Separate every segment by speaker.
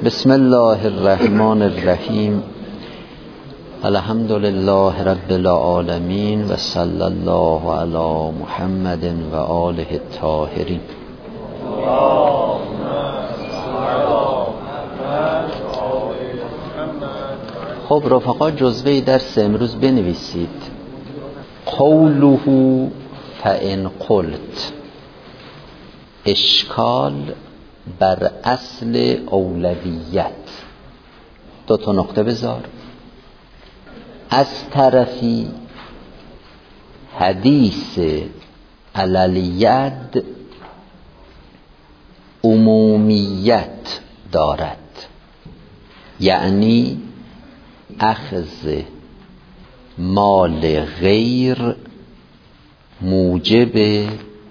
Speaker 1: بسم الله الرحمن الرحیم. الحمد لله رب العالمین و صلی الله علی محمد و آله الطاهرین. خب رفقا، جزوه درس امروز بنویسید. قوله فإن قلت، اشکال بر اصل اولویت. دو تا نقطه بذار. از طرفی حدیث علالید عمومیت دارد، یعنی اخذ مال غیر موجب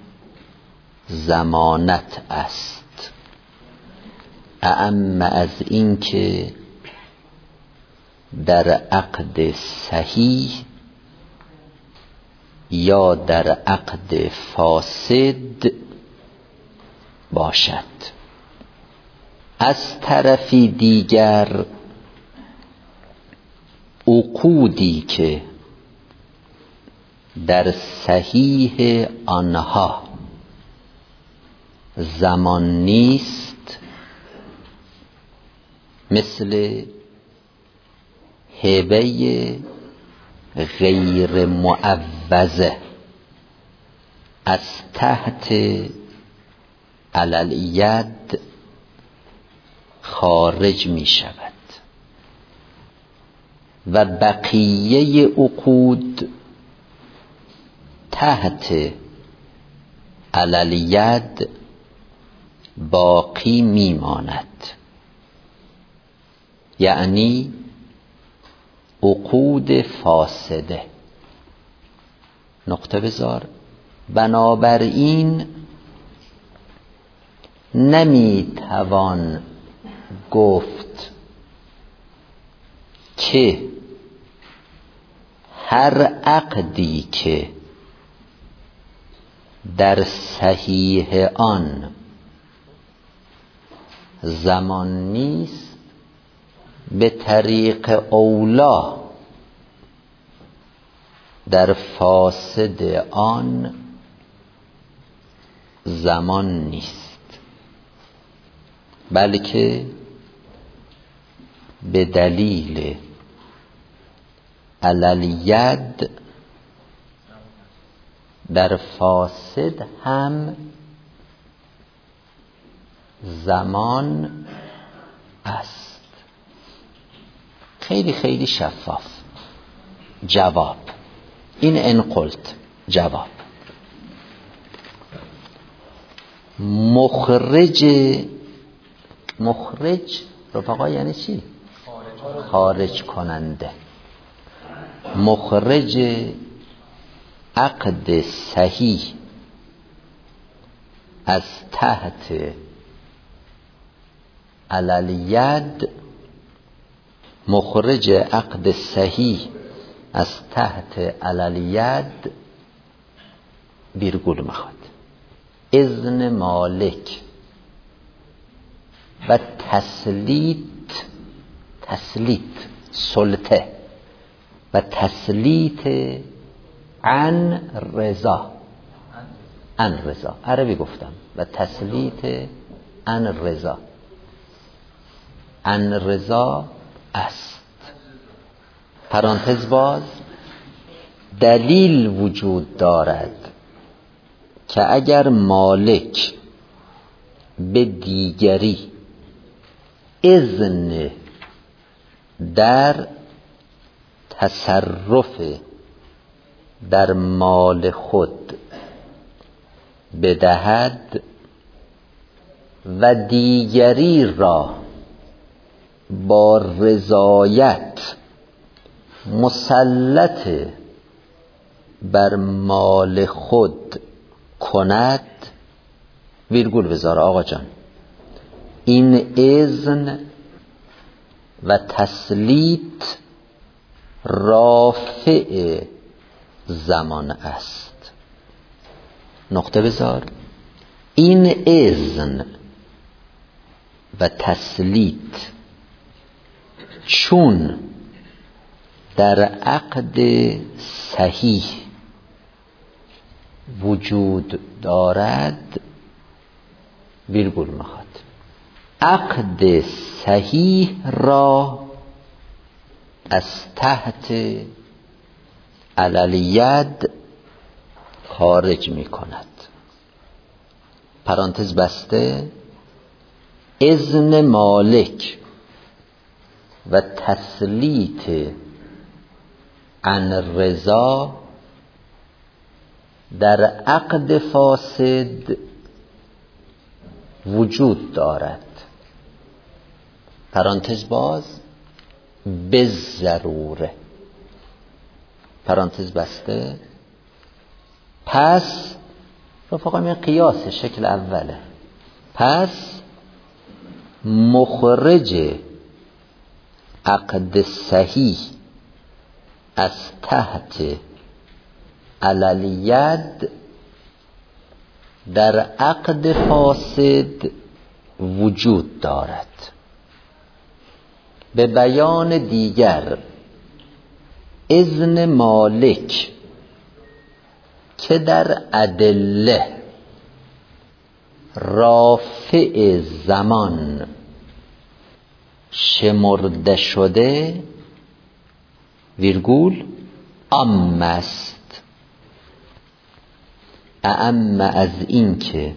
Speaker 1: ضمانت است، اعم از این که در عقد صحیح یا در عقد فاسد باشد. از طرفی دیگر عقودی که در صحیح آنها زمان نیست، مثل هبه غیر معوضه، از تحت علالید خارج می شود و بقیه عقود تحت علالید باقی می ماند، یعنی عقود فاسده. نقطه بذار. بنابراین نمیتوان گفت که هر عقدی که در صحیح آن زمان نیست به طریق اولا در فاسد آن زمان نیست، بلکه به دلیل علالید در فاسد هم زمان است. خیلی خیلی شفاف. جواب این ان قلت. جواب مخرج رفقا یعنی چی؟ خارج کننده. مخرج عقد صحیح از تحت علالید، مخرج عقد صحیح از تحت علالید ویرگول میخواد. اذن مالک و تسلیط سلطه و تسلیط عن رضا عربی گفتم. و تسلیط عن رضا است. پرانتز باز. دلیل وجود دارد که اگر مالک به دیگری اذن در تصرف در مال خود بدهد و دیگری را با رضایت مسلط بر مال خود کند، ویرگول بذار آقا جان، این اذن و تسلیط رافع زمان است. نقطه بذار. این اذن و تسلیت چون در عقد صحیح وجود دارد ویرگول میخواد. عقد صحیح را از تحت علالید خارج میکند. پرانتز بسته. اذن مالک و تسلیت عن رضا در عقد فاسد وجود دارد. پرانتز باز. به ضروره. پرانتز بسته. پس رفقا این قیاس شکل اوله. پس مخرج عقد صحیح از تحت علالید در عقد فاسد وجود دارد. به بیان دیگر اذن مالک که در ادله رافع زمان شمرده شده ویرگول عام است. اعم از این که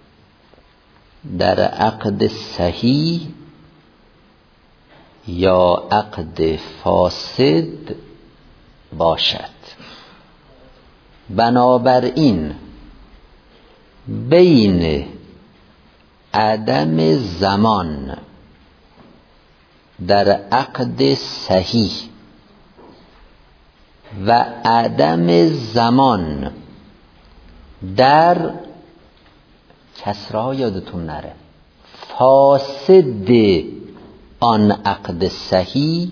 Speaker 1: در عقد صحیح یا عقد فاسد باشد. بنابراین بین عدم زمان در عقد صحیح و عدم زمان در کسرها یادتون نره فاسد آن عقد صحیح،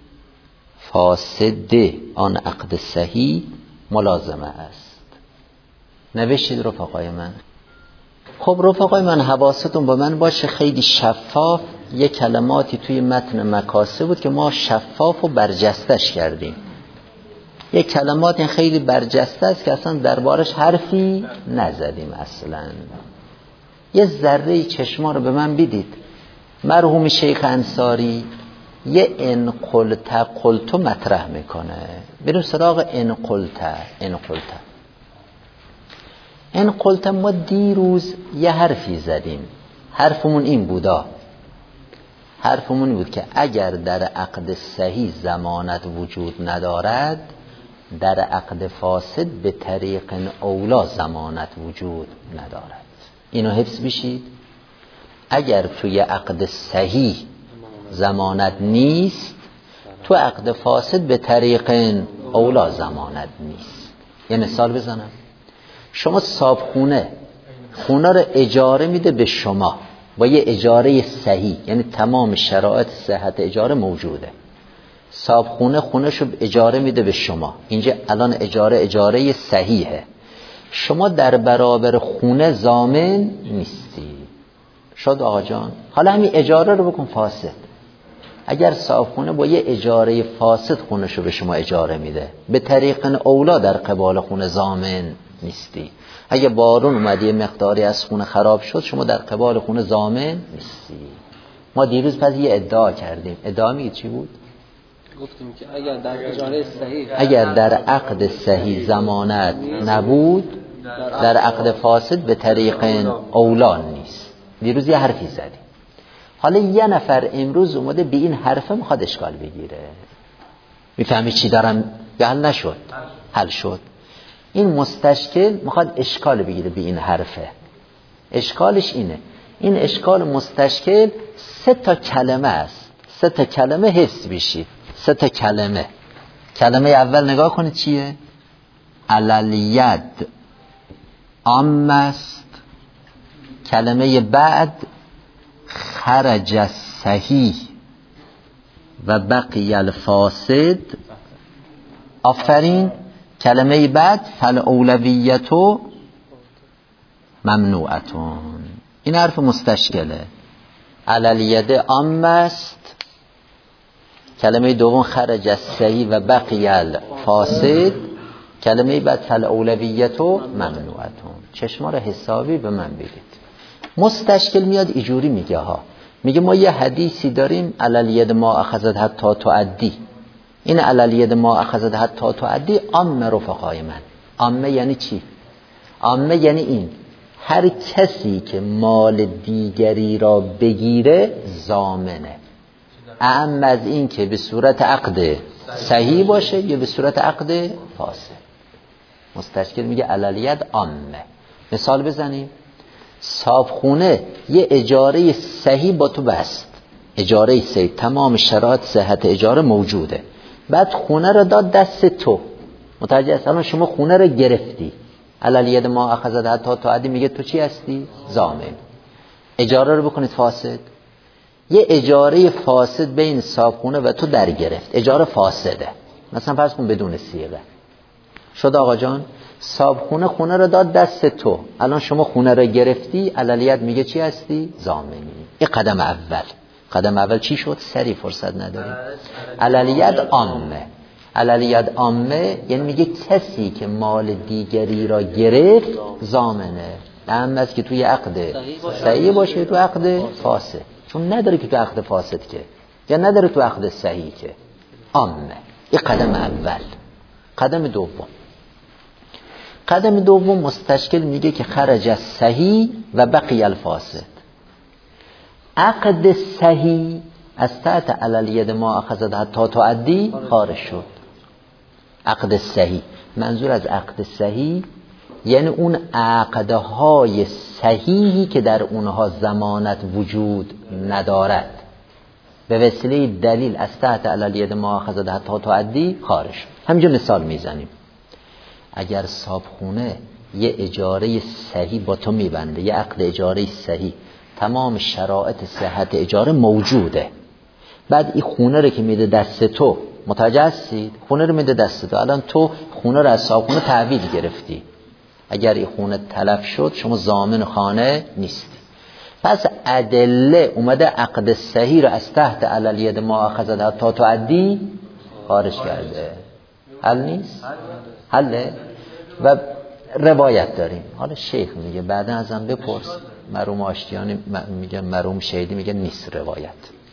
Speaker 1: فاسد آن عقد صحیح ملازمه است. نوشید رفقای من. خب رفقای من حواستون با من باشه، خیلی شفاف یه کلماتی توی متن مکاسب بود که ما شفاف و برجستش کردیم. یه کلمات خیلی برجسته است که اصلا دربارش حرفی نزدیم اصلا. یه ذره چشما رو به من بدید. مرحوم شیخ انصاری یه ان قلت مطرح میکنه. بریم سراغ ان قلت. ما دیروز یه حرفی زدیم. حرفمون این بودا. حرفمون این بود که اگر در عقد صحیح ضمانت وجود ندارد، در عقد فاسد به طریق اولا ضمانت وجود ندارد. اینو حفظ بشید. اگر توی عقد صحیح ضمانت نیست، تو عقد فاسد به طریق اولا ضمانت نیست. یه مثال بزنم. شما صابخونه رو اجاره میده به شما با یه اجاره صحیح، یعنی تمام شرایط صحت اجاره موجوده. صابخونه خونه‌شو اجاره میده به شما. اینجا الان اجاره صحیحه. شما در برابر خونه ضامن نیستی. شد آقا جان. حالا همین اجاره رو بکن فاسد. اگر صابخونه با یه اجاره فاسد خونه‌شو به شما اجاره میده، به طریق اولا در قبال خونه ضامن نیستی. اگه بارون اومد یه مقداری از خونه خراب شد، شما در قبال خونه ضامن نیستی. ما دیروز پس یه ادعا کردیم. ادعا میگه چی بود؟
Speaker 2: گفتیم که اگر در اجاره صحیح،
Speaker 1: اگر در عقد صحیح ضمانت نبود، در عقد فاسد به طریق اولا نیست. دیروز یه حرفی زدیم. حالا یه نفر امروز اومده به این حرفه میخواد اشکال بگیره. میفهمی چی دارم؟ حل نشد. حل شد. این مستشکل میخواد اشکال بگیره به این حرفه. اشکالش اینه. این اشکال مستشکل 3 کلمه است. 3 کلمه حفظ بشید. 3 کلمه. کلمه اول نگاه کنید چیه؟ علالید عام است. کلمه بعد خرج صحیح و بقی الفاسد. آفرین. کلمه بعد فالاولویت ممنوعتون. این حرف مستشکله. علالید عام است. کلمه دوم خرج از صحیح و بقی الفاسد. کلمه بعد فالاولویت و ممنوعتون. چشمار حسابی به من بگید. مستشکل میاد ایجوری میگه ها، میگه ما یه حدیثی داریم علالید ما اخذت حتی تعدی. این علالید ما اخذت حتی تعدی عام رفقای من. عامه یعنی چی؟ عامه یعنی این هر کسی که مال دیگری را بگیره ضامنه، اعم از این که به صورت عقد صحیح باشه یا به صورت عقد فاسد. مستشکل میگه علالیت عامه. مثال بزنیم. صابخونه یه اجاره صحیح با تو بست، اجاره صحیح، تمام شرایط صحت اجاره موجوده، بعد خونه رو داد دست تو، متوجه هستی؟ شما خونه رو گرفتی، علالیت ما اخذت حتی تعدی، میگه تو چی هستی؟ ضامن. اجاره رو بکنید فاسد. یه اجاره فاسد بین صابخونه و تو در گرفت، اجاره فاسده. مثلا فرض کن بدون صیغه شد آقا جان، صابخونه خونه رو داد دست تو، الان شما خونه رو گرفتی، علالیت میگه چی هستی؟ ضامنی. این قدم اول. قدم اول چی شد؟ سری فرصت نداریم. علالیت عامه. علالیت عامه یعنی میگه کسی که مال دیگری را گرفت ضامنه، اهم است که توی عقد صحیح باشه، تو عقد فاسد، چون نداره که تو عقد فاسد که، یا نداره تو عقد صحیح که. عامه. این قدم اول. قدم دوم. قدم دوم مستشکل میگه که خرج از صحیح و بقی الفاسد. عقد صحیح از تحت علالید ما اخذت حتی تعدی خارج شد. عقد صحیح، منظور از عقد صحیح یعنی اون عقدهای صحیحی که در اونها ضمانت وجود ندارد، به وسیله دلیل از تحت علالید ما اخذت حتی تعدی خارج شد. همینجا مثال میزنیم. اگر صابخونه یه اجاره صحیح با تو میبنده، یه عقد اجاره صحیح، تمام شرایط صحت اجاره موجوده، بعد این خونه رو که میده دست تو، متوجه هستید؟ خونه رو میده دست تو، الان تو خونه رو از صابخونه تحویل گرفتی، اگر این خونه تلف شد شما ضامن خانه نیستی. پس ادله اومده عقد صحیح رو از تحت علالید ما اخذت حتی تعدی خارج کرده. حل نیست؟ حله؟ و روایت داریم. حالا شیخ میگه بعدا ازم بپرس، مرحوم آشتیانی میگه، مرحوم شهیدی میگه نیست روایت.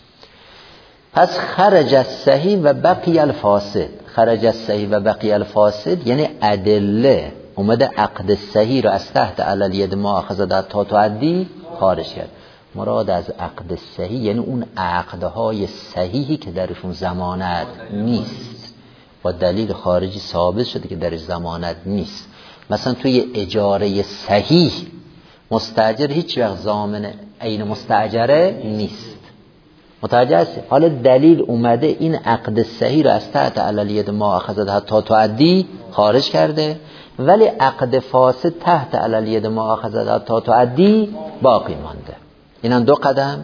Speaker 1: پس خرج از صحیح و بقی الفاسد. خرج از صحیح و بقی الفاسد یعنی ادله اومده عقد صحیح رو از تحت علالید ما اخذت حتی تعدی خارج کرد. مراد از عقد صحیح یعنی اون عقدهای صحیحی که درشون ضمانت نیست، با دلیل خارجی ثابت شده که درش ضمانت نیست. مثلا توی اجاره صحیح مستاجر هیچ وقت ضامن عین مستاجره نیست، متوجه هستی؟ حالا دلیل اومده این عقد صحیح رو از تحت علالید ما اخذت حتی تعدی خارج کرده، ولی عقد فاسد تحت علالید ما اخذت حتی تعدی باقی مانده. اینا دو قدم.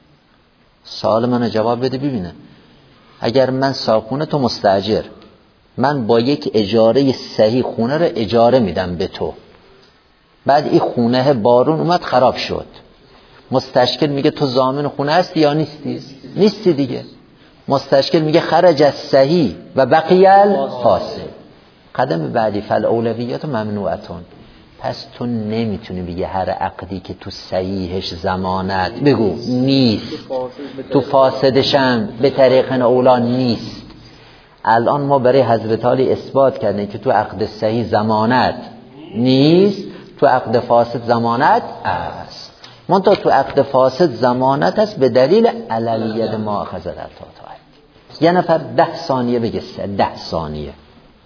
Speaker 1: سوال منو جواب بده ببینه. اگر من صابخونه تو مستاجر، من با یک اجاره صحیح خونه رو اجاره میدم به تو، بعد این خونه بارون اومد خراب شد، مستشکل میگه تو ضامن خونه هستی یا نیستی؟ نیستی دیگه. مستشکل میگه خرج از صحیح و بقی الفاسد. قدم بعدی فالاولویات ممنوعتون. پس تو نمیتونی بگی هر عقدی که تو صحیحش ضمانت بگو نیست، تو فاسدشم به طریق اولا نیست. الان ما برای حضرت علی اثبات کردیم که تو عقد صحیح ضمانت نیست، تو عقد فاسد ضمانت است. منتها تو عقد فاسد ضمانت است به دلیل علالید ما اخذت حتی تعدی. یه نفر 10 ثانیه بگه، 10 ثانیه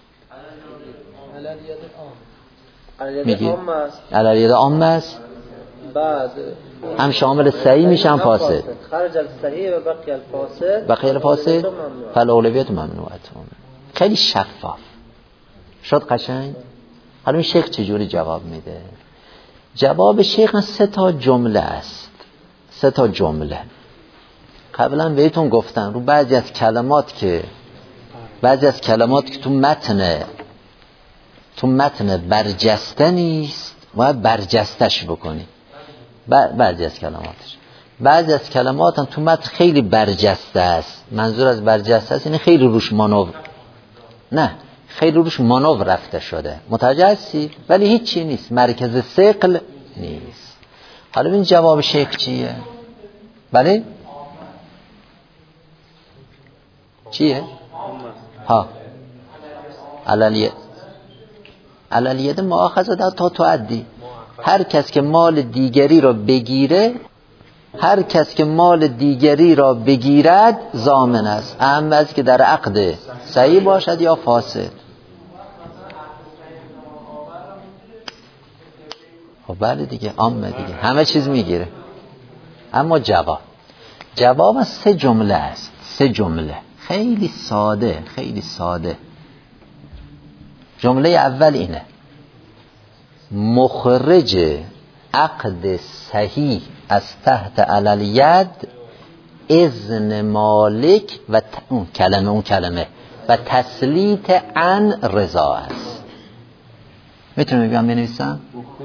Speaker 1: میگه علالید عام است،
Speaker 2: بعد
Speaker 1: هم شامل صحیح میشه هم فاسد.
Speaker 2: خرج الصحیح و بقی الفاسد.
Speaker 1: بقی الفاسد فالاولویت ممنوعتون. خیلی شفاف شد، قشنگ. حالا این شیخ چجوری جواب میده؟ جواب شیخ 3 جمله است. 3 جمله. قبلا بهتون گفتم رو بعضی از کلمات که تو متن برجسته نیست، باید برجستش بکنی. بعضی از کلماتش بعضی از کلمات هم تو متن خیلی برجسته است. منظور از برجسته است یعنی خیلی روش مانور، نه خیلی روش مانور رفته شده، متوجه هستی؟ ولی هیچ چی نیست، مرکز ثقل نیست. حالا ببین جواب شیخ چیه؟ بله چیه؟ ها عللیت مؤاخذه در تا تعدی. هر کس که مال دیگری را بگیره، هر کس که مال دیگری را بگیرد ضامن است، اهم از که در عقد صحیح باشد یا فاسد. خب بله دیگه، عامه دیگه، همه چیز میگیره. اما جواب از 3 جمله است، 3 جمله خیلی ساده، خیلی ساده. جمله اول اینه: مخرج عقد صحیح از تحت علالید اذن مالک و اون کلمه و تسلیط عن رضا است. میتونم بگم بنویسم؟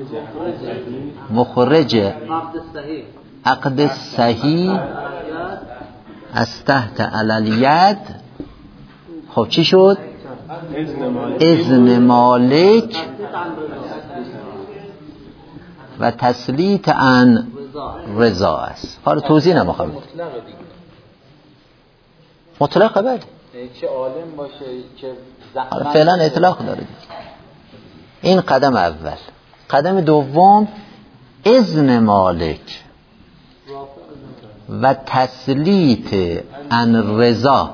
Speaker 1: مخرج عقد صحیح از تحت علالید. خب چی شد؟ اذن مالک و تسلیط عن رضا است. حالا توضیح نمیخوام. مطلق بله،
Speaker 3: چه عالم باشه چه
Speaker 1: حالا فعلا اطلاق داره. این قدم اول. قدم دوم اذن مالک و تسلیط عن رضا.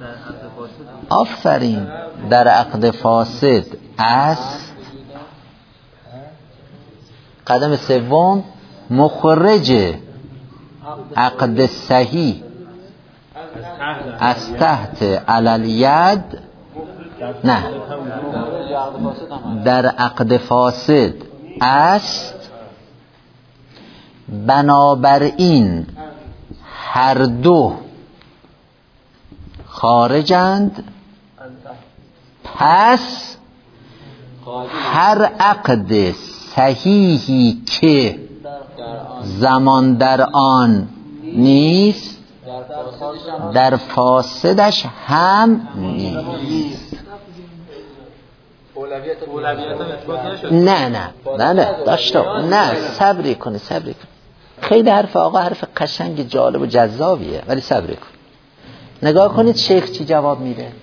Speaker 1: آفرین، در عقد فاسد است. قدم سوم مخرج عقد صحیح از تحت علالید، نه در عقد فاسد است. بنابراین هر دو خارجند، پس هر عقد صحیحی که زمان در آن نیست در فاسدش هم نیست. نه داشتم، نه صبری کن. خیلی حرف آقا حرف قشنگ جالب و جذابیه، ولی صبری کن. نگاه کنید شیخ چی جواب میده.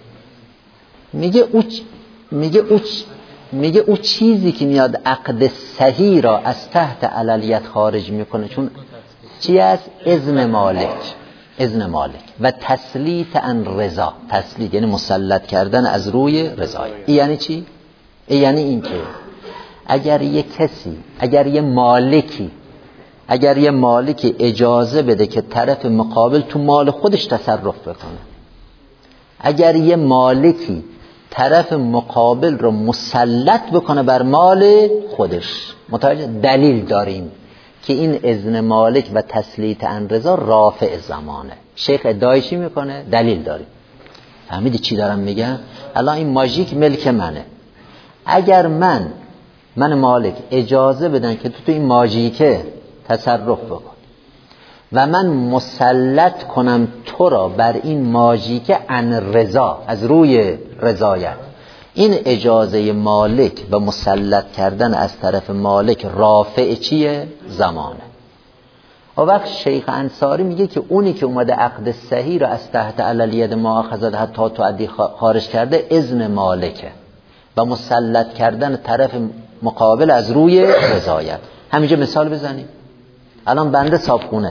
Speaker 1: میگه او چیزی که میاد عقد صحیح را از تحت علالیت خارج میکنه، چون چی است؟ اذن مالک و تسلیط عن رضا. تسلیط یعنی مسلط کردن از روی رضای. این یعنی چی؟ این یعنی این که اگر یه مالکی اجازه بده که طرف مقابل تو مال خودش تصرف بکنه، اگر یه مالکی طرف مقابل رو مسلط بکنه بر مال خودش، متوجه؟ دلیل داریم که این اذن مالک و تسلیط عن رضا رافع زمانه. شیخ ادعایشی میکنه، دلیل داریم. فهمیدی چی دارم میگم؟ الان این ماژیک ملک منه. اگر من مالک اجازه بدن که تو این ماژیکه تصرف بکن و من مسلط کنم تو را بر این ماژیکه عن رضا، از روی رضایت، این اجازه مالک و مسلط کردن از طرف مالک رافع چیه؟ زمانه. و وقت شیخ انصاری میگه که اونی که اومده عقد صحیح را از تحت علالید مؤاخذه حتی تعدی خارج کرده اذن مالکه و مسلط کردن طرف مقابل از روی رضایت. همینجا مثال بزنیم. الان بنده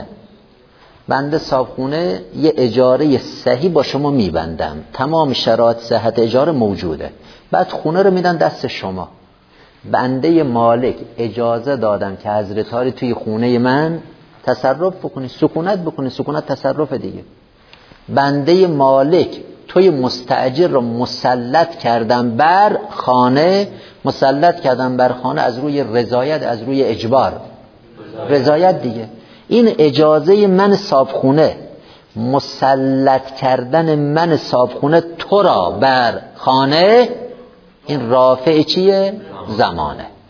Speaker 1: صاحبخونه یه اجاره صحیح با شما میبندم، تمام شرایط صحت اجاره موجوده، بعد خونه رو میدن دست شما. بنده مالک اجازه دادم که حضرت عالی توی خونه من تصرف بکنی، سکونت تصرف دیگه. بنده مالک توی مستاجر رو مسلط کردم بر خانه از روی رضایت، از روی اجبار، رضایت دیگه. این اجازه من صاحبخونه، مسلط کردن من صاحبخونه تو را بر خانه، این رافع چیه؟ زمانه.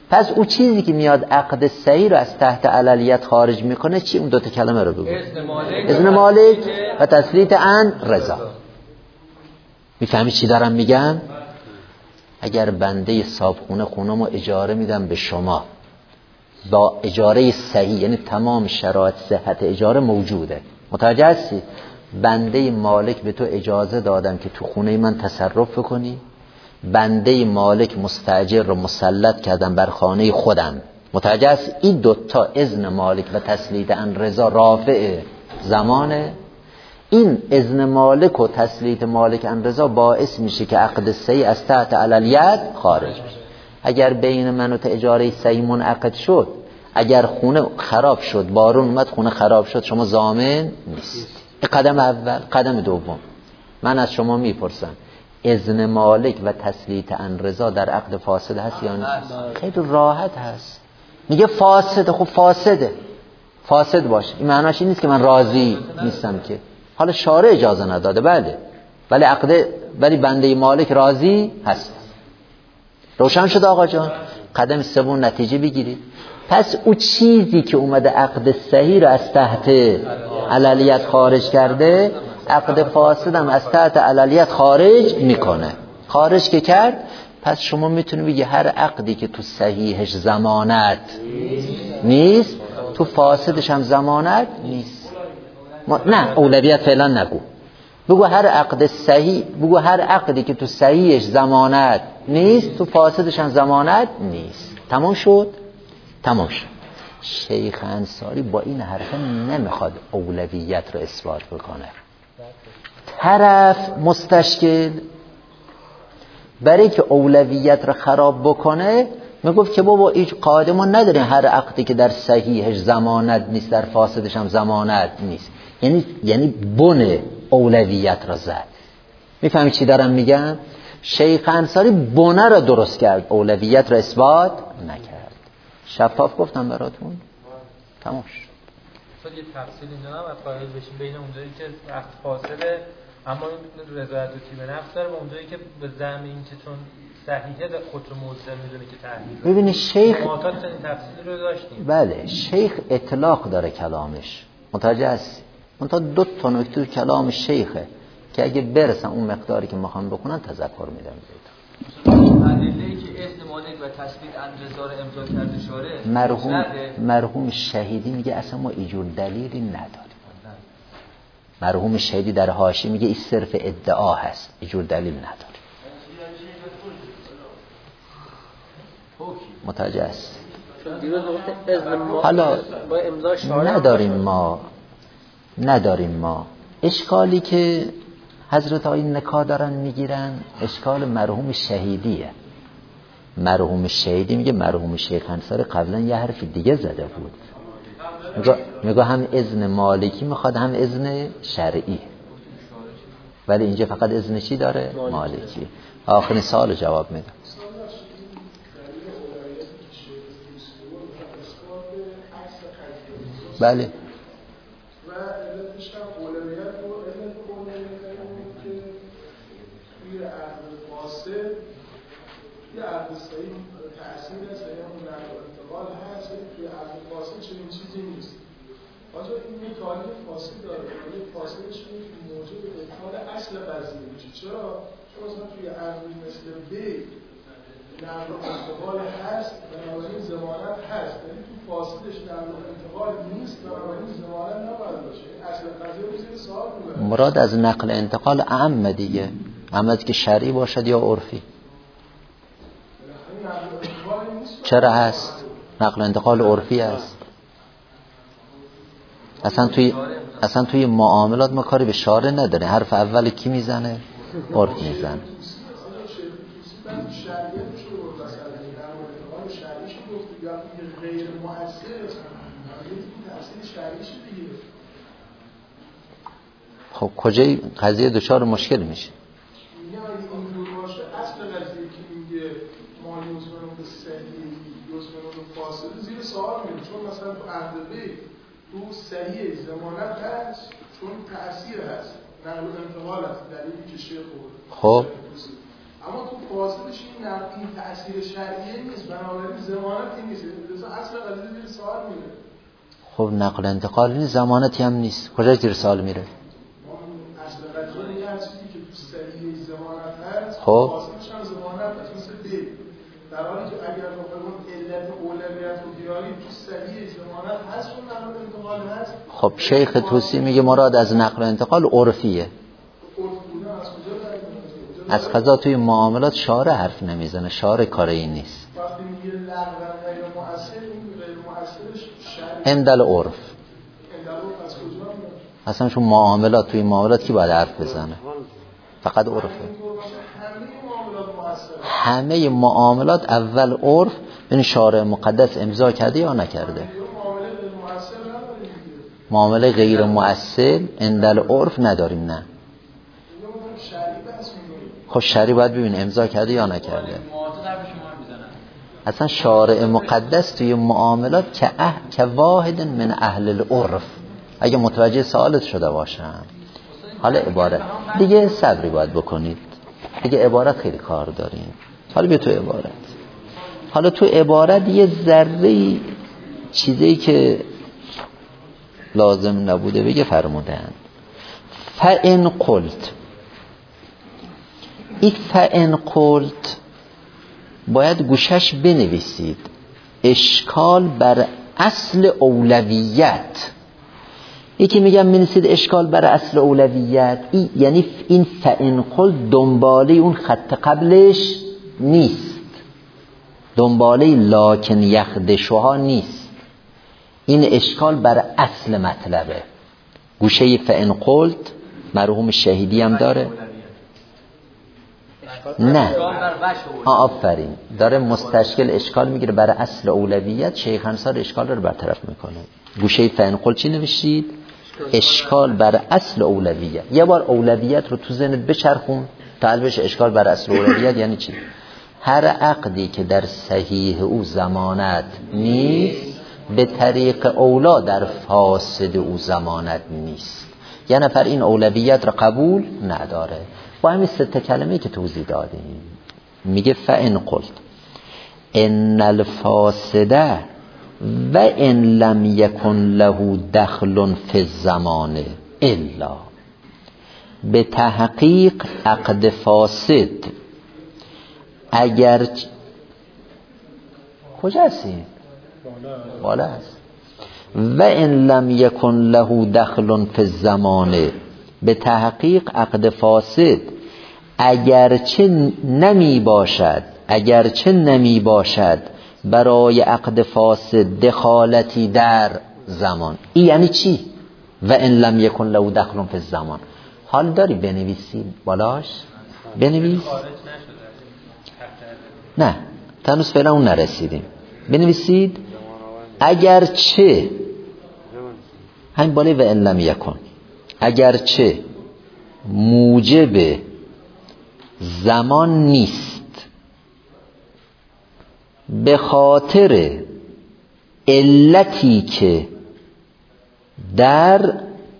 Speaker 1: پس اون چیزی که میاد عقد صحیح رو از تحت عللیت خارج میکنه چی؟ اون دوتا کلمه رو بگو. اذن مالک و تسلیط عن رضا. میفهمی چی دارم میگم؟ اگر بنده صاحبخونه خونه‌مو اجاره میدم به شما با اجاره صحیح، یعنی تمام شرایط صحت اجاره موجوده، متوجه هستی؟ بنده مالک به تو اجازه دادم که تو خونه من تصرف بکنی، بنده مالک مستاجر رو مسلط کردم بر خانه خودم، متوجه هستی؟ این دوتا اذن مالک و تسلیط عن رضا رافع زمانه. این اذن مالک و تسلیط مالک عن رضا باعث میشه که عقد صحیح از تحت عللیت خارج بشه. اگر بین من و اجاره صحیح منعقد شد، اگر خونه خراب شد، بارون اومد خونه خراب شد، شما ضامن نیست. قدم اول. قدم دوم، من از شما میپرسم اذن مالک و تسلیط عن رضا در عقد فاسد هست یا نه؟ خیلی راحت هست. میگه فاسده. خب فاسد باشه، این معناش این نیست که من راضی نیستم که. حالا شارع اجازه نداده، بله، ولی بنده مالک راضی هست. روشن شد آقا جان؟ قدم سوم نتیجه بگیرید. پس اون چیزی که اومده عقد صحیح رو از تحت عللیت خارج کرده، عقد فاسد هم از تحت عللیت خارج میکنه. خارج که کرد، پس شما میتونی بگی هر عقدی که تو صحیحش ضمانت نیست، تو فاسدش هم ضمانت نیست. نه، اولویت فعلا نگو. بگو هر عقدی که تو صحیحش ضمانت نیست، تو فاسدش هم ضمانت نیست. تمام شد. شیخ انصاری با این حرفه نمیخواد اولویت رو اثبات بکنه. طرف مستشکل برای که اولویت رو خراب بکنه میگفت که بابا هیچ قاعده ما نداریم هر عقدی که در صحیحش ضمانت نیست در فاسدش هم ضمانت نیست. یعنی بن اولویت را زد. میفهمی چی دارم میگم؟ شیخ انصاری بنه را درست کرد، اولویت را اثبات نکرد. شفاف گفتم براتون؟ تمام شد.
Speaker 4: یه تفصیل اینجا هم قائل بشیم بین اونجایی که عقد فاسده اما این رضایت و طیب نفس داره و اونجایی که به زعم این که چون صحیحه خود رو ملزم میدونه که تحلیل.
Speaker 1: ببینید شیخ
Speaker 4: معتاد این تفصیل رو داشتیم.
Speaker 1: بله، شیخ اطلاق داره کلامش، متوجه هستی؟ اون تا دو تا نکته تو کلام شیخه که اگه برسن اون مقداری که میخوام بکنن تذکر میدم بهتون.
Speaker 5: ادله‌ای که اذن مالک و تسلیط عن رضا رو امضا کرده شارع،
Speaker 1: مرحوم شهیدی میگه اصلا ما اینجور دلیلی نداریم. مرحوم شهیدی در حاشیه میگه این صرف ادعا هست، اینجور دلیل نداریم. متوجه است؟ حالا نداریم ما اشکالی که حضرت آقای نکاح دارن میگیرن اشکال مرحوم شهیدیه. مرحوم شهیدی میگه مرحوم شیخ انصاری قبلا یه حرف دیگه زده بود، میگه هم اذن مالکی میخواد هم اذن شرعی، ولی اینجا فقط اذن چی داره؟ مالکی. آخرین سوال جواب میدم. بله
Speaker 6: و علتش هم اولویت رو علت که توی عقد فاسد توی عقد صحیح تأثیر هست و یا نقل و انتقال هست، ولی توی عقد فاسد چنین چیزی نیست. آنجا این یک تعالیف فاسد داره، تعالیف فاسدش اینه که موجب ابطال اصل قضیه میشه. چرا؟ چون مثلا توی عقد مثل بی نقل و انتقال هست و بنابراین ضمانت هست، ولی تو فاسدش نقل و انتقال نیست و بنابراین ضمانت نباید باشه. اصل قضیه رو زیر سوال میبره.
Speaker 1: مراد از نقل انتقال اعم دیگه، اعم که شرعی باشد یا عرفی. چرا هست؟ نقل انتقال عرفی هست. اصلا توی معاملات ما کاری به شارع نداره. حرف اول کی میزنه؟ عرف میزنه.
Speaker 6: غیر مؤثر تأثیر شرعیش دیگه.
Speaker 1: خب کجای قضیه دچار مشکل میشه؟
Speaker 6: میگه اگه اینجور باشه اصل قضیه که میگه ما یوزمنون به صحیح یوزمنون به فاسد زیر سوال میره، چون مثلا تو عهد بی تو صحیح ضمانت هست چون تأثیر هست، نقل و انتقال هست، دلیلی که شیخ بود.
Speaker 1: خب
Speaker 6: اما تو فاسدش این تأثیر شرعیه نیست، بنابراین ضمانتی نیست. لذا اصل قضیه زیر سوال میره.
Speaker 1: خب نقل انتقال نیست، ضمانتی هم نیست، کجا زیر سوال میره؟
Speaker 6: اصل قضیه یه چیزی که تو صحیح ضمانت هست،
Speaker 1: خب
Speaker 6: فاسدش هم ضمانت هست، مثل دی. در حالی که اگر بخوایم علت اولویت رو بیاریم تو صحیح ضمانت هست اون نقل انتقال هست.
Speaker 1: خب شیخ توسی میگه مراد از نقل انتقال عرفیه. از قضا توی معاملات شارع حرف نمیزنه، شارع کار این نیست.
Speaker 6: وقتی میگه لغو غیر مؤثر، این غیر مؤثرش شرعی
Speaker 1: اندل عرف. اصلا چون معاملات توی معاملات کی باید حرف بزنه؟ فقط عرفه. همه معاملات اول عرف، این شارع مقدس امضا کرده یا نکرده. معامله غیر مؤثر اندل عرف نداریم. نه خب شرعی باید ببین امضا کرده یا نکرده. اصلا شارع مقدس توی معاملات که واحد من اهل العرف. اگه متوجه سوالت شده باشم. حالا عبارت دیگه صبری باید بکنید، دیگه عبارت خیلی کار داریم. حالا بیا تو عبارت. حالا تو عبارت یه ذره چیزی که لازم نبوده بگه فرمودن. فَإِنْ قُلْتَ، این فَإِنْ قُلْتَ باید گوشش بنویسید. اشکال بر اصل اولویت. یکی میگم بنویسید اشکال بر اصل اولویت، یعنی این فَإِنْ قُلْتَ دنباله اون خط قبلش نیست، دنباله لکن یخدشها نیست. این اشکال بر اصل مطلبه. گوشه فَإِنْ قُلْتَ مرحوم شهیدی هم داره. نه آفرین، داره مستشکل اشکال میگیره بر اصل اولویت. شیخ انصار اشکال رو برطرف میکنه. گوشه فَإِنْ قُلْتَ چی نوشید؟ اشکال بر اصل اولویت. یه بار اولویت رو تو ذهنت بچرخون تا البش اشکال بر اصل اولویت یعنی چی؟ هر عقدی که در صحیح او ضمانت نیست، به طریق اولا در فاسد او ضمانت نیست. یه نفر این اولویت رو قبول نداره. با همین سه کلمه که توضیح دادیم میگه فَإِنْ قُلْتَ ان الفاسده و ان لم یکن له دخل فی الزمان الا، به تحقیق عقد فاسد اگر کجا هستی؟ بالا هست. و ان لم یکن له دخل فی الزمان، به تحقیق عقد فاسد اگرچه نمی باشد برای عقد فاسد دخالتی در زمان. این یعنی چی؟ و ان لم یکن له دخل فی الزمان. حال داری بنویسی بالاش؟ بنویس. نه تنوز فعلا اون نرسیدیم. بنویسید اگرچه، همین بالای و ان لم یکن، اگرچه موجب زمان نیست، به خاطر علتی که در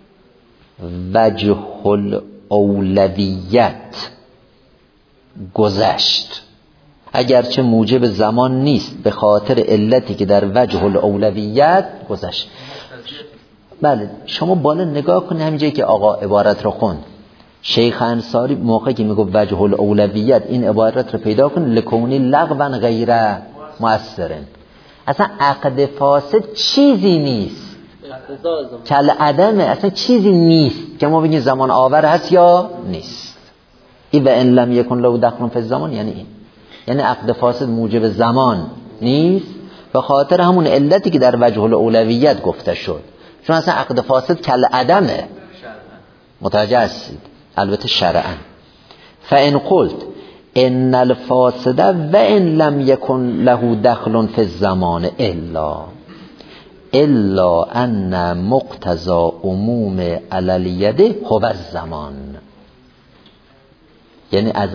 Speaker 1: وجه الاولویت گذشت. اگرچه موجب زمان نیست، به خاطر علتی که در وجه الاولویت گذشت. بله شما بالا نگاه کنید، همینجایی که آقا عبارت رو خوند، شیخ انصاری موقعی که میگه وجه الاولویت، این عبارت رو پیدا کن لکونی لغوا غیر مؤثرن. اصلا عقد فاسد چیزی نیست، کل عدمه، اصلا چیزی نیست که ما بگیم زمان آور هست یا نیست. این و ان لم یکن له دخل فی الزمان یعنی این، یعنی عقد فاسد موجب زمان نیست به خاطر همون علتی که در وجه الاولویت گفته شد. چون اصلا عقد فاسد کل عدمه. متوجه هستید؟ البته شرعاً. فَإِنْ قُلْتَ ان الفاسد و ان لم یکن له دخل فی الزمان الا ان مقتضى عموم علی الید هو الزمان. یعنی از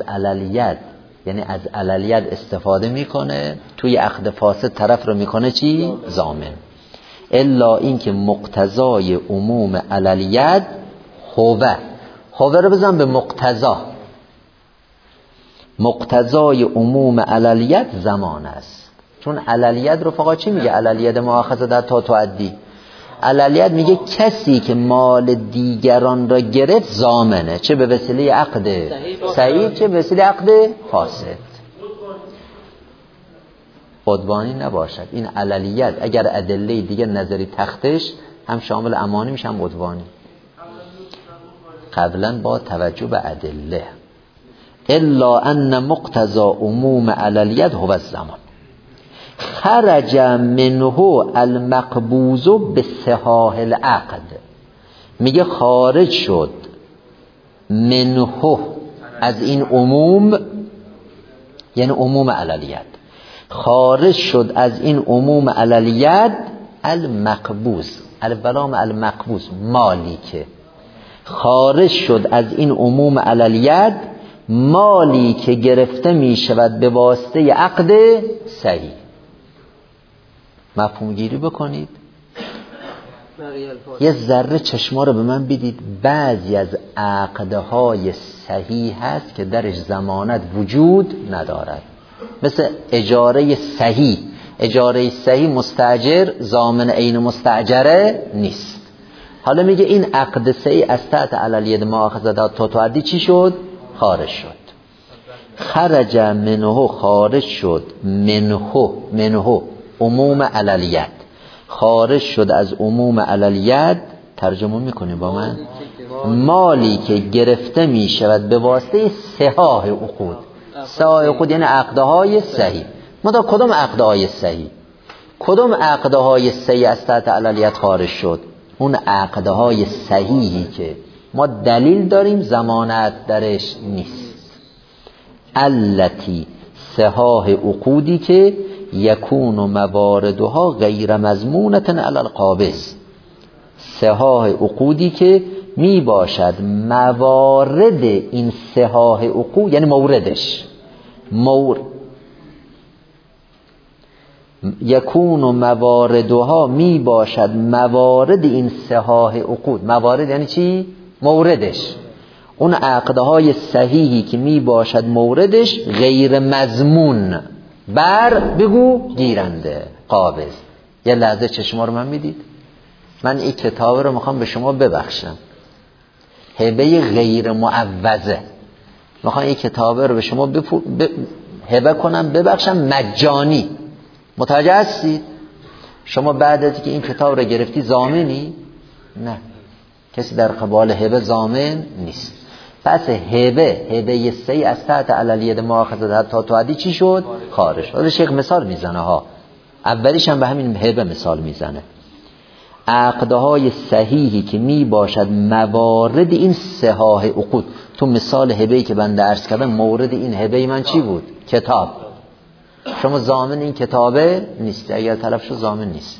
Speaker 1: علیت استفاده میکنه، توی عقد فاسد طرف رو میکنه چی؟ ضامن. الا این که مقتضای عموم علی الید هو رو بزن به مقتضا. مقتضای عموم علیت زمان است. چون علیت رفقا چی میگه؟ علیت مؤاخذه در تا تعدی. علیت میگه کسی که مال دیگران را گرفت ضامنه، چه به وسیله عقد صحیح چه به وسیله عقد فاسد. عدوانی نباشد. این علیت اگر ادله دیگه نظری تختش هم شامل امانی میشه هم عدوانی، قبلا با توجه به ادله. الا ان مقتضى عموم علیت هو الزمان خرج منه المقبوض بصحاح العقد. میگه خارج شد منه از این عموم، یعنی عموم علیت، خارج شد از این عموم علیت المقبوض، البلام المقبوض مالی که خارج شد از این عموم علیت مالی که گرفته می شود به واسطه عقد صحیح. مفهوم گیری بکنید. یه ذره چشما رو به من بدید. بعضی از عقدهای صحیح هست که درش ضمانت وجود ندارد، مثل اجاره صحیح. اجاره صحیح مستاجر ضامن عین مستاجره نیست. حالا میگه این عقد صحیح از تحت علل مؤاخذه تا تعدی چی شد؟ خارج شد. خرج منه، خارج شد منه عموم عللیت، خارج شد از عموم عللیت. ترجمه میکنی با من؟ مالی که گرفته میشود به واسطه صحاح عقود. صحاح عقود یعنی عقدهای صحیح. ماذا کدوم عقدهای صحیح؟ کدوم عقدهای صحیح از تحت عللیت خارج شد؟ اون عقدهای صحیحی که ما دلیل داریم ضمانت درش نیست. التی صحاح عقودی که یکون مواردها غیر مضمونة علی القابض. صحاح عقودی که می باشد موارد این صحاح عقود، یعنی موردش یکون مواردها می باشد موارد این صحاح عقود. موارد یعنی چی؟ موردش. اون عقدهای صحیحی که می باشد موردش غیر مضمون بر بگو گیرنده قابض. یه لحظه چشما رو من میدید. من این کتاب رو میخوام به شما ببخشم، هبه غیر معوضه. میخوام این کتاب رو به شما هبه کنم، ببخشم، مجانی. متوجه هستید؟ شما بعد از که این کتاب رو گرفتی ضامنی؟ نه، کسی در قبال هبه ضامن نیست. پس هبه سی از تحت عللیت مؤاخذه تا تعدی چی شد؟ خارج شد. شیخ مثال میزنه ها، اولیش هم به همین هبه مثال میزنه. عقدهای صحیحی که می باشد موارد این صحاح عقود. تو مثال هبه‌ای که بنده عرض کردم، مورد این هبه من چی بود؟ کتاب. شما ضامن این کتابه نیست، اگر طرف شو ضامن نیست.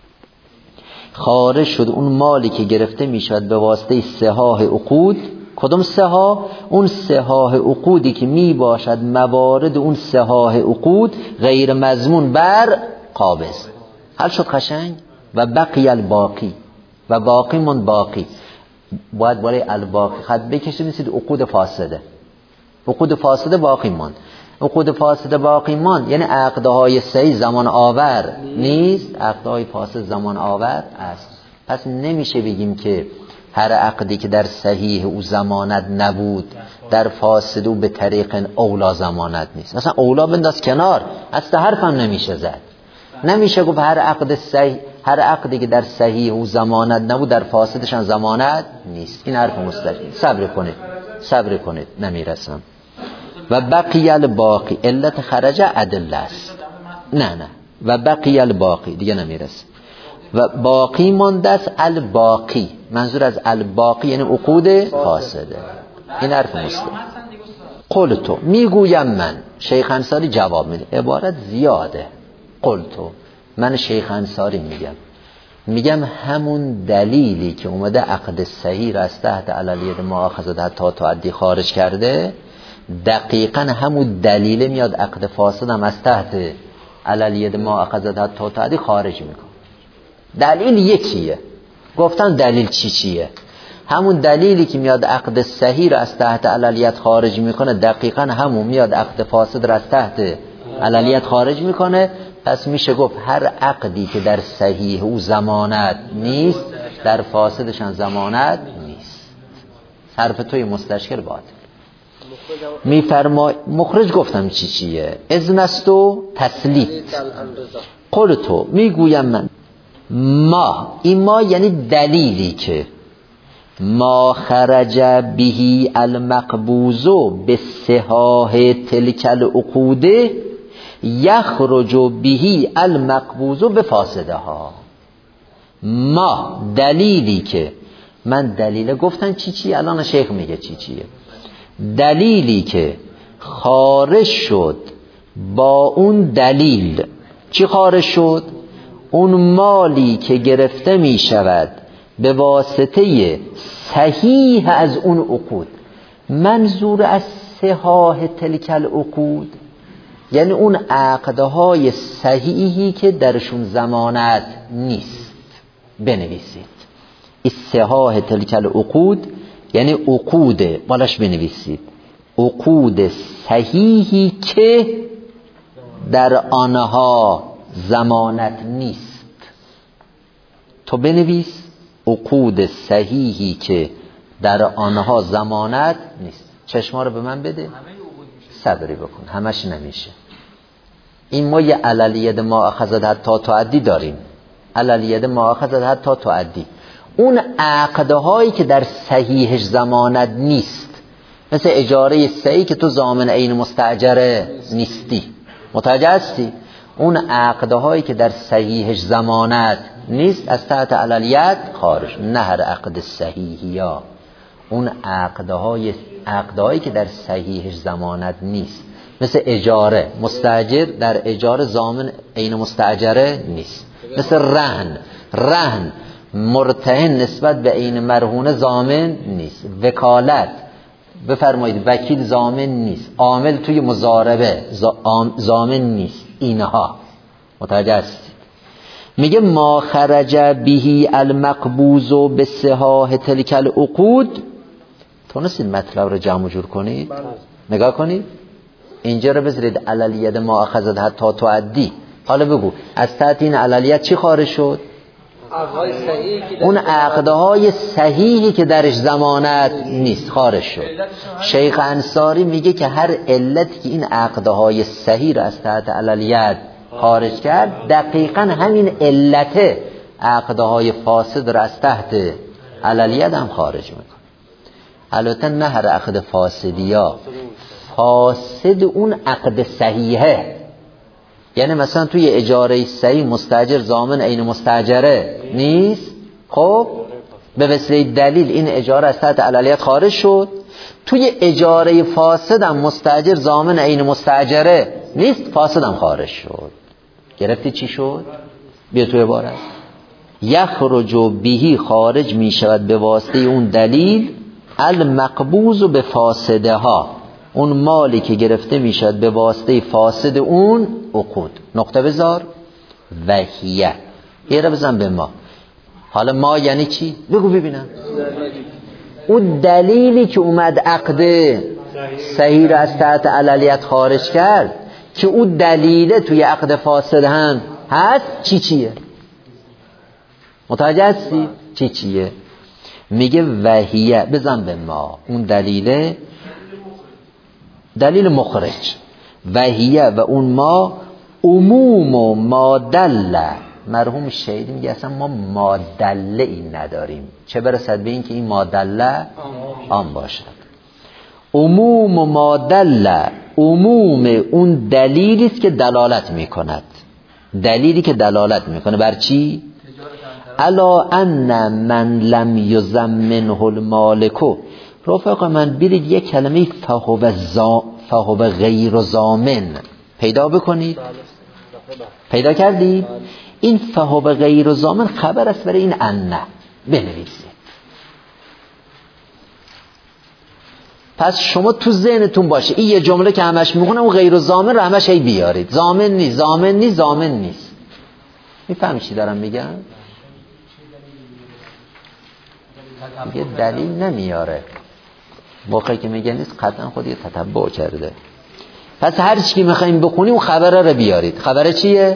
Speaker 1: خارج شد اون مالی که گرفته می شود به واسطه صحاح عقود. کدوم صحاح؟ اون صحاح عقودی که می باشد موارد اون صحاح عقود غیر مضمون بر قابض. حل شد قشنگ؟ و بقی الباقی، و باقی من باقی. باید برای الباقی خط بکشید، مثل عقود فاسده. عقود فاسده باقی ماند. عقود فاسده باقی ماند یعنی عقدهای صحیح زمان آور نیست، عقدهای فاسد زمان آور است. پس نمیشه بگیم که هر عقدی که در صحیح او ضمانت نبود در فاسد او به طریق اولا ضمانت نیست. مثلا اولا بنداز کنار، اصلا حرف هم نمیشه زد. نمیشه گفت هر عقد صحیح، هر عقدی که در صحیح او ضمانت نبود در فاسدش هم ضمانت نیست. این حرف مستقیم. صبر کنید نمیرسم. و بقی الباقی، علت خرج ادله است. نه و بقی الباقی دیگه نمیرسه. و باقی مانده است الباقی. منظور از الباقی یعنی عقود فاسده. این حرف مستقیم. قلتو، میگویم من. شیخ انصاری جواب میده، عبارت زیاده. قلتو، من شیخ انصاری میگم همون دلیلی که اومده عقد صحیح را از تحت عللیت مؤاخذه تا تعدی خارج کرده، دقیقاً همون دلیل میاد عقد فاسد هم از تحت عللیت مؤاخذه تا تعدی خارج میکنه. دلیل یکیه. گفتن دلیل چیه؟ همون دلیلی که میاد عقد صحیح رو از تحت عللیت خارج میکنه دقیقاً همون میاد عقد فاسد رو از تحت عللیت خارج میکنه. پس میشه گفت هر عقدی که در صحیح او ضمانت نیست در فاسدش هم ضمانت نیست. حرف توی مستشکل باطل. میفرما مخرج گفتم چیه؟ اذن است و تسلیت. قلتو میگویم من ما، این ما یعنی دلیلی که ما خرج بهی المقبوض به صحاح تلک العقود یخرج بهی المقبوض به فاسده ها. ما دلیلی که من دلیل گفتن چیه؟ الان شیخ میگه چیه. دلیلی که خارج شد با اون دلیل. چی خارج شد؟ اون مالی که گرفته می شود به واسطه صحیح از اون عقود. منظور از صحاح تلک العقود یعنی اون عقدهای صحیحی که درشون ضمانت نیست. بنویسید صحاح تلک العقود یعنی عقود، بالاش بنویسید عقود صحیحی که در آنها ضمانت نیست. تو بنویس عقود صحیحی که در آنها ضمانت نیست. چشما رو به من بده، صبری بکن، همش نمیشه. این ما یه عللیت ما اخذت حتی تعدی داریم. عللیت ما اخذت حتی تعدی اون عقدهایی که در صحیحش ضمانت نیست، مثل اجاره صحیح که تو ضامن عین مستاجره نیستی، متوجه هستی؟ اون عقدهایی که در صحیحش ضمانت نیست از تحت عللیت خارج. نه هر عقد صحیحی، یا اون عقدهایی که در صحیحش ضمانت نیست، مثل اجاره مستاجر در اجاره ضامن عین مستاجره نیست، مثل رهن مرتهن نسبت به عین مرهونه ضامن نیست، وکالت بفرمایید وکیل ضامن نیست، عامل توی مضاربه ضامن نیست. اینها متوجه هستید؟ میگه ما خرج بهی المقبوض به صحاح تلک العقود. تونستید مطلب رو جمع جور کنید؟ نگاه کنید اینجا رو بذارید عللیت ما اخذت حتی تعدی. حالا بگو از تحت این عللیت چی خارج شد؟ اون عقدهای صحیحی که درش ضمانت نیست خارج شد. شیخ انصاری میگه که هر علتی که این عقدهای صحیح رو از تحت عللیت خارج کرد دقیقاً همین علت عقدهای فاسد رو از تحت عللیت هم خارج میکنه. البته نه هر عقد فاسدیا، فاسد اون عقد صحیحه. یعنی مثلا توی اجاره صحیح مستاجر ضامن عین مستاجره نیست، خب به وسیله دلیل این اجاره از تحت عللیت خارج شد. توی اجاره فاسد هم مستاجر ضامن عین مستاجره نیست، فاسد هم خارج شد. گرفتی چی شد؟ بیا توی عبارت یخرج بهی خارج می شود به واسطه اون دلیل المقبوض به فاسده ها، اون مالی که گرفته می شود به واسطه فاسد اون عقود. نقطه بذار وحیه یه رو بزن به ما. حالا ما یعنی چی؟ بگو ببینم. اون دلیلی که اومد عقد صحیح را از تحت عللیت خارج کرد که اون دلیله توی عقد فاسد هم هست، چیه؟ متوجه هستی؟ چیه؟ میگه وحیه بزن به ما. اون دلیله دلیل مخرج وحیه و اون ما عموم و مادله. مرحوم شهیدی میگه اصلا ما مادله این نداریم، چه برسد به این که این مادله آن باشد. عموم و مادله، عموم اون دلیلی است که دلالت میکند. دلیلی که دلالت میکنه بر چی؟ الا ان من لم یضمنه المالک. رفقا من برید یک کلمه فهو غیر ضامن پیدا بکنید. پیدا کردید؟ این فهو غیر ضامن خبر است برای این انه. بنویسید. پس شما تو ذهنتون باشه این یه جمله که همش میخونه اون غیر ضامن رو همش هی بیارید. ضامن نیست، ضامن نیست، ضامن نیست. میفهمی چی دارم میگم؟ دیگه دلیل نمیاره. موقعی که میگه نیست قطعا خودی تتبع کرده. پس هر چی که میخواییم بخونیم اون خبره رو بیارید. خبره چیه؟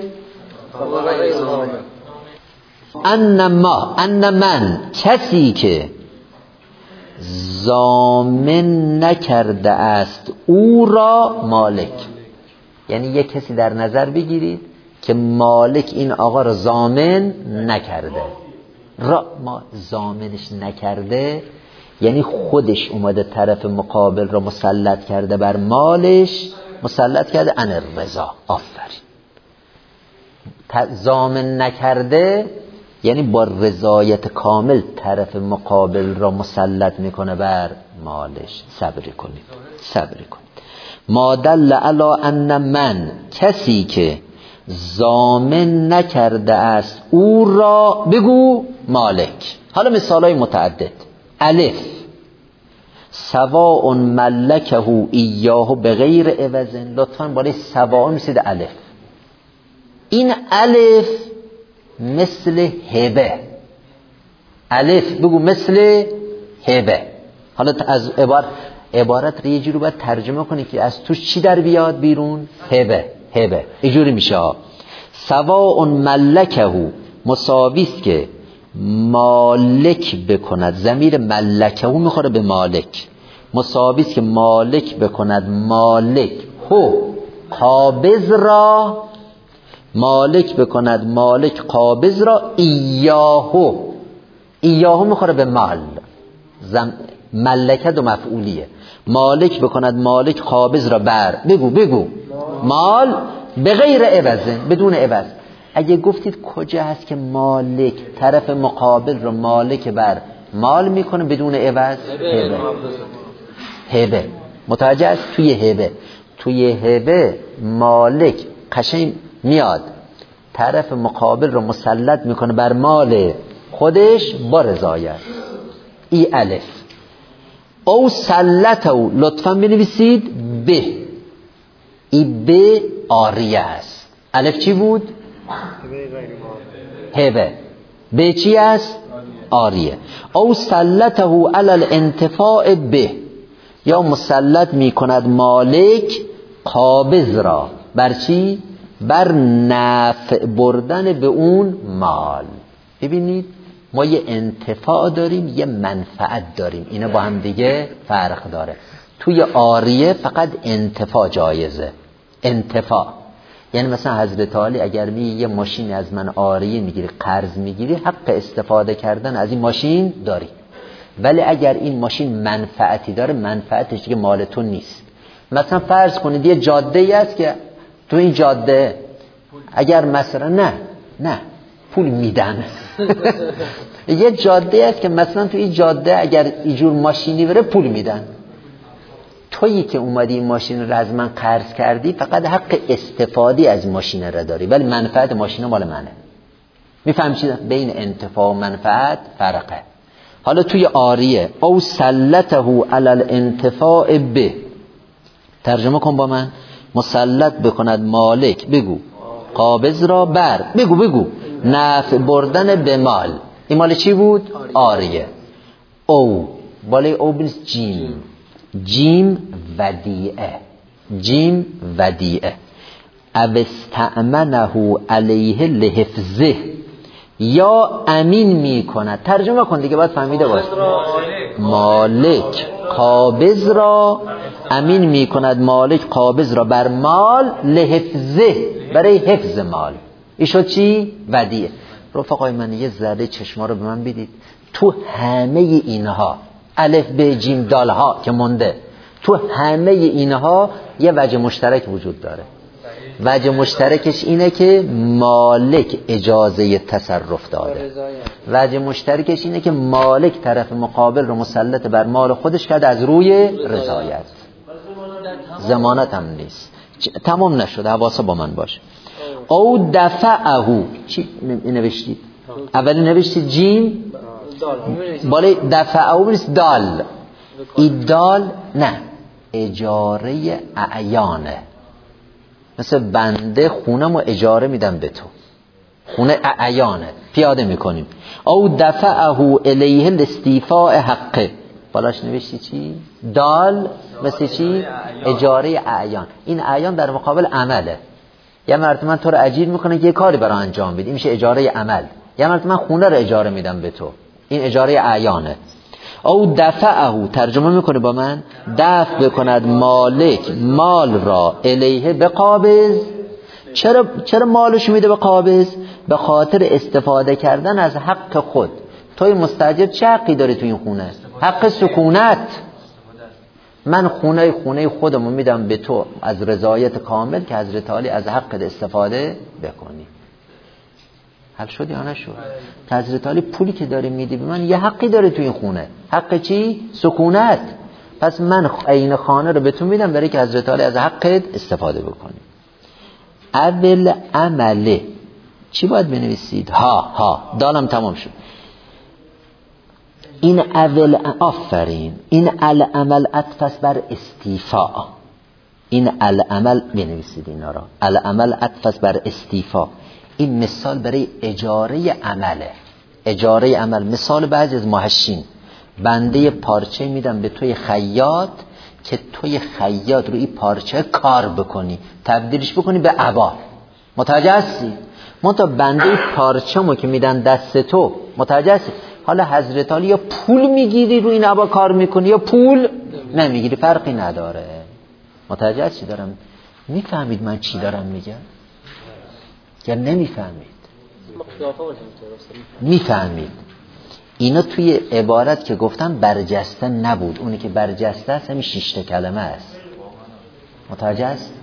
Speaker 1: ان من کسی که ضامن نکرده است او را مالک، یعنی یک کسی در نظر بگیرید که مالک این آقا را ضامن نکرده. ما ضامنش نکرده یعنی خودش اومده طرف مقابل را مسلط کرده بر مالش، مسلط کرده ان الرضا. آفرین. ضامن نکرده یعنی با رضایت کامل طرف مقابل را مسلط میکنه بر مالش. صبر کنید. ما دل علی ان من کسی که ضامن نکرده است او را بگو مالک. حالا مثالای متعدد. الف سواء ملکه ایاه بغیر عوض. لطفاً بالای سواء میسید الف. این الف مثل هبه. الف بگو مثل هبه. حالا از عبارت رو یه جوری باید ترجمه کنی که از توش چی در بیاد بیرون؟ هبه. اینجوری میشه سواء ملکه مساویست که مالک بکند. ضمیر ملکه میخوره به مالک. مساویست که مالک بکند مالک هو قابض را، مالک بکند مالک قابض را ایاهو میخوره به مال. ملکه دو مفعولیه. مالک بکند مالک قابض را بر بگو مال بغیر عوض، بدون عوض. اگه گفتید کجا هست که مالک طرف مقابل رو مالک بر مال میکنه بدون عوض؟ هبه. متوجه است؟ توی هبه مالک قشنگ میاد طرف مقابل رو مسلط میکنه بر مال خودش با رضایت. ای الف. او سلطو لطفا بنویسید به. ای به آریه است. الف چی بود؟ هبه. به چی است؟ آریه. او سلطه علی الانتفاع به، یا مسلط می کند مالک قابض را بر چی؟ بر نفع بردن به اون مال. ببینید ما یه انتفاع داریم یه منفعت داریم، اینا با هم دیگه فرق داره. توی آریه فقط انتفاع جایزه. انتفاع یعنی مثلا حضرت علی اگر یه ماشین از من آریه میگیری، قرض میگیری، حق استفاده کردن از این ماشین داری. ولی اگر این ماشین منفعتی داره، منفعتش دیگه مال تو نیست. مثلا فرض کنید یه جاده ای است که تو این جاده اگر مثلا نه پول میدن یه جاده است که مثلا تو این جاده اگر اینجور ماشینی بره پول میدن. تویی که اومدی این ماشین رو از من قرض کردی فقط حق استفاده از ماشین رو داری، ولی منفعت ماشین مال منه. میفهم چی؟ بین انتفاع و منفعت فرقه. حالا توی آریه او سلطه علی الانتفاع به، ترجمه کن با من. مسلط بکند مالک بگو قابض را بر بگو نفع بردن به مال. این مال چی بود؟ آریه. او بالای او بنویس جیم ودیعه. او استأمنه علیه لحفظه، یا امین می کند. ترجمه کن دیگه باید فهمیده باش. مالک قابض را امین می کند، مالک قابض را بر مال لحفظه، برای حفظ مال. این شد چی؟ ودیعه. رفقای من یه ذره چشما رو به من بدید. تو همه اینها الف به جیم دال ها که مونده، تو همه اینها یه وجه مشترک وجود داره. وجه مشترکش اینه که مالک اجازه تصرف داده. وجه مشترکش اینه که مالک طرف مقابل رو مسلط بر مال خودش کرده از روی رضایت. ضمانت هم نیست. تمام نشده، حواسا با من باشه. او دفعه، چی نوشتید؟ اولی نوشتید جیم، بالای دفعه بنویسید دال. این دال نه، اجاره اعیانه. مثل بنده خونم و اجاره میدم به تو. خونه اعیانه پیاده میکنیم. او دفعه الیه الاستیفاء حقه، بالاش نوشتی چی؟ دال مثل چی؟ اجاره اعیان. این اعیان در مقابل عمله. یه مرتبه من تو رو اجیر میکنه که یه کاری برای انجام بدی، این میشه اجاره عمل. یه مرتبه من خونه رو اجاره میدم به تو، این اجاره اعیانه. او دفعه، ترجمه میکنه با من، دفع بکند مالک مال را الیه به قابض. چرا مالش میده به قابض؟ به خاطر استفاده کردن از حق خود. توی مستاجر چه حقی داری تو این خونه؟ حق سکونت. من خونه خودمو میدم به تو از رضایت کامل که حضرت علی از حق استفاده بکنی. حل شد یا نشد؟ حضرت علی پولی که داره میدی به من یه حقی داره تو این خونه. حق چی؟ سکونت. پس من عین خانه رو به تو میدم برای که حضرت علی از حقت استفاده بکنی. اول عمله چی باید بنویسید؟ ها دالم تمام شد. این اول، آفرین، این العمل عطف بر استیفاء. این العمل بنویسید اینا را. العمل عطف بر استیفاء. این مثال برای اجاره عمله. اجاره عمل مثال بعضی از محشین، بنده پارچه میدم به توی خیاط که توی خیاط روی پارچه کار بکنی، تبدیلش بکنی به عبا. متوجه هستی؟ منتها بنده پارچه‌مو که میدن دست تو، متوجه هستی؟ حالا حضرت علی یا پول میگیری روی این عبا کار میکنی یا پول نمیگیری، فرقی نداره. متوجه چی دارم؟ میفهمید من چی دارم میگم یا نمیفهمید؟ میفهمید. اینا توی عبارت که گفتم برجسته نبود، اونی که برجسته است همین 6 کلمه است. متوجه است؟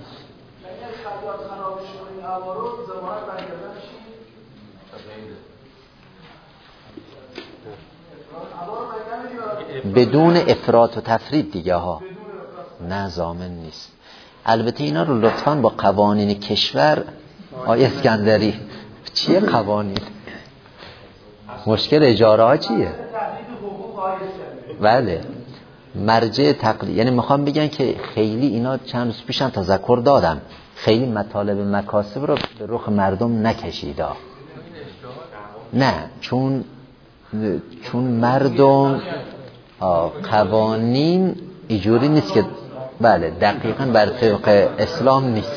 Speaker 1: بدون افراط و تفرید دیگه ها، نه ضامن نیست. البته اینا رو لطفاً با قوانین کشور آقای اسکندری، چیه قوانین؟ مشکل اجاره ها چیه؟ بله مرجع تقلید، یعنی میخوام بگن که خیلی اینا چند روز پیشم تذکر دادم، خیلی مطالب مکاسب رو به رخ مردم نکشیدا. نه چون مردم قوانین اینجوری نیست که بله دقیقاً بر طبق اسلام نیست.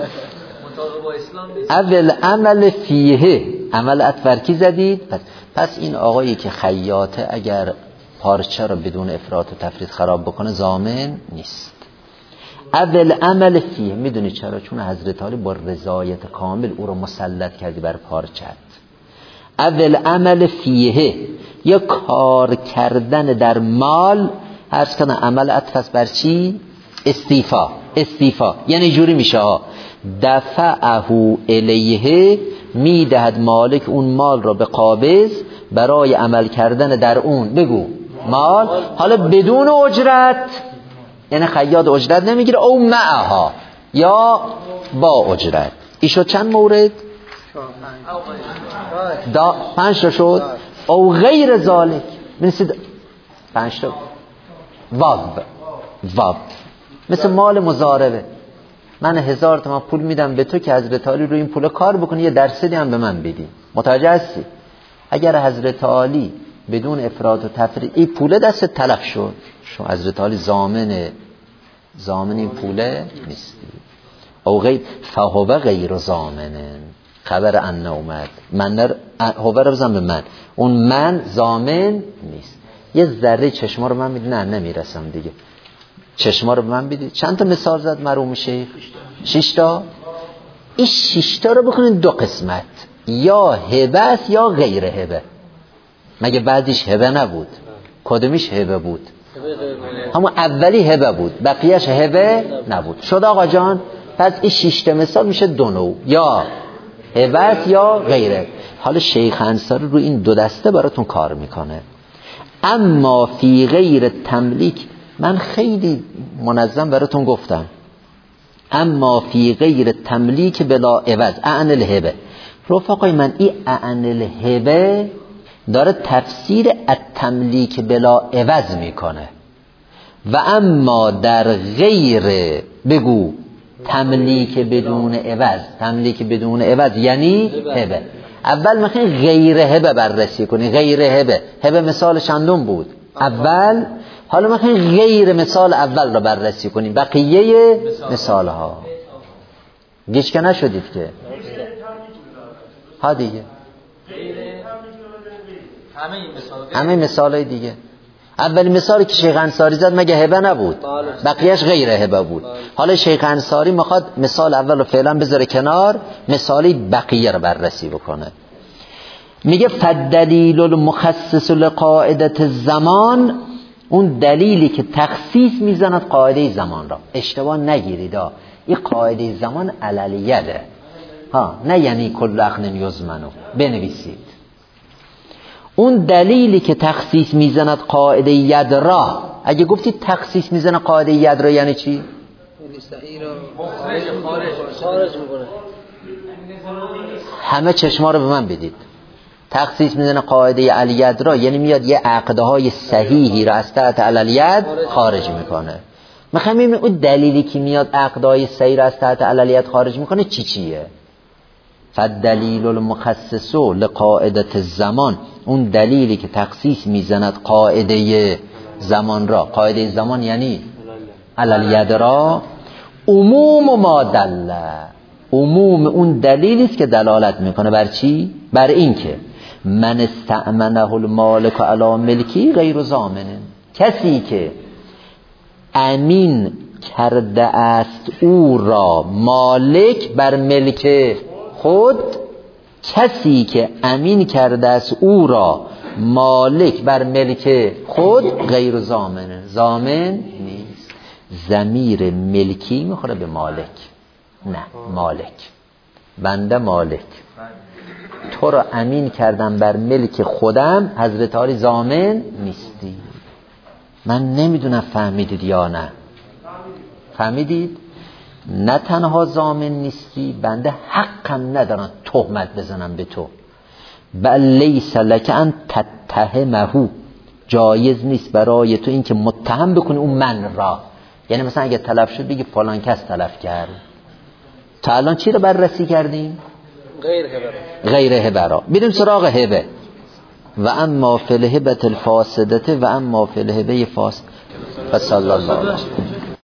Speaker 1: اول عمل فیه، عمل اتفرکی زدید. پس این آقایی که خیاطه اگر پارچه رو بدون افراط و تفرید خراب بکنه ضامن نیست. اول عمل فیه، میدونی چرا؟ چون حضرت علی با رضایت کامل او رو مسلط کردی بر پارچه. اول عمل فیه، یا کار کردن در مال، عرض کنه عمل عطف بر چی؟ استیفا. یعنی جوری میشه ها، دفعه الیه، میدهد مالک اون مال را به قابض برای عمل کردن در اون، بگو مال، حالا بدون اجرت، یعنی خیاط اجرت نمیگیره، او معها یا با اجرت. ایشو چند مورد؟ 5 تا شد. او غیر ذالک، بنویسید 5 تا. واب مثل مال مضاربه. من 1000 تومان پول میدم به تو که حضرت علی رو این پول کار بکنی، یه درصدی هم به من بدی. متوجه هستی؟ اگر حضرت علی بدون افراط و تفرید این پول دست تلف شد، شما حضرت علی ضامن این پوله نیستی. او غیر فهو غیر ضامن، خبر ان اومد، من هو رو بزن به من، اون من ضامن نیست. یه ذره چشما رو من میدی، نه نمیرسم دیگه، چشما رو به من بدید. چند تا مثال زد مرحوم شیخ؟ 6 تا. این 6 تا رو بکنید 2 قسمت، یا هبه است یا غیر هبه. مگه بعدیش هبه نبود؟ کدومیش هبه بود؟ همون اولی هبه بود، بقیهش هبه نبود. شد آقا جان؟ پس این 6 تا مثال میشه 2 نوع، یا هبه است یا غیره. حالا شیخ انصاری رو این 2 دسته براتون کار میکنه. اما فی غیر تملیک، من خیلی منظم براتون گفتم، اما فی غیر تملیک بلا عوض اعن الهبه. رفقای من این اعن الهبه داره تفسیر التملیک بلا عوض میکنه. و اما در غیر، بگو تملیک بدون عوض. تملیک بدون عوض یعنی هبه. اول میخواین غیر هبه بررسی کنی. غیر هبه مثال چندم بود؟ اول. حالا میخواین غیر مثال اول رو بررسی کنیم، بقیه مثال ها. گیج که نشدید که ها دیگه همه مثال های دیگه. اولی مثالی که شیخ انصاری زد مگه هبه نبود؟ بقیهش غیر هبه بود. حالا شیخ انصاری میخواد مثال اول رو فعلا بذاره کنار، مثالی بقیه رو بررسی بکنه. میگه فالدلیل المخصص لقاعدة الزمان، اون دلیلی که تخصیص میزند قاعده زمان را. اشتباه نگیرید این قاعده زمان علیه ها، نه یعنی کل اخن یزمنو. بنویسید اون دلیلی که تخصیص میزند قاعده ید را. اگه گفتید تخصیص میزنه قاعده ید را یعنی چی؟
Speaker 2: خارج میکنه.
Speaker 1: همه چشما رو به من بدید. تخصیص میزنه قاعده الید را یعنی میاد یه عقده های صحیحی را از تحت الید خارج میکنه. میخوایم ببینیم اون دلیلی که میاد عقده های صحیح را از تحت الید خارج میکنه چیه؟ فالدلیل المخصص لقاعده الزمان، اون دلیلی که تخصیص میزند قاعده زمان را. قاعده زمان یعنی الید را. عموم ما دل، عموم اون دلیلی است که دلالت میکنه بر چی؟ بر این که من استأمنه المالک علی ملکی غیر ضامن، کسی که امین کرده است او را مالک بر ملک خود، کسی که امین کرده است او را مالک بر ملک خود غیر ضامن، ضامن نیست. ضمیر ملکی میخوره به مالک، نه مالک. بنده مالک تو را امین کردم بر ملک خودم، حضرت علی ضامن نیستی. من نمیدونم فهمیدید یا نه؟ فهمیدید؟ نه تنها ضامن نیستی، بنده حقم ندارم تهمت بزنم به تو. بل لیس لک ان تتهمه، جایز نیست برای تو این که متهم بکنی اون من را. یعنی مثلا اگه تلف شد بگی فلان کس تلف کرد. تا الان چی رو بررسی کردیم؟ غیر هبه را. بریم سراغ هبه. و اما فی الهبة الفاسدة و اما فی الهبه فاسد. و صلی الله علیه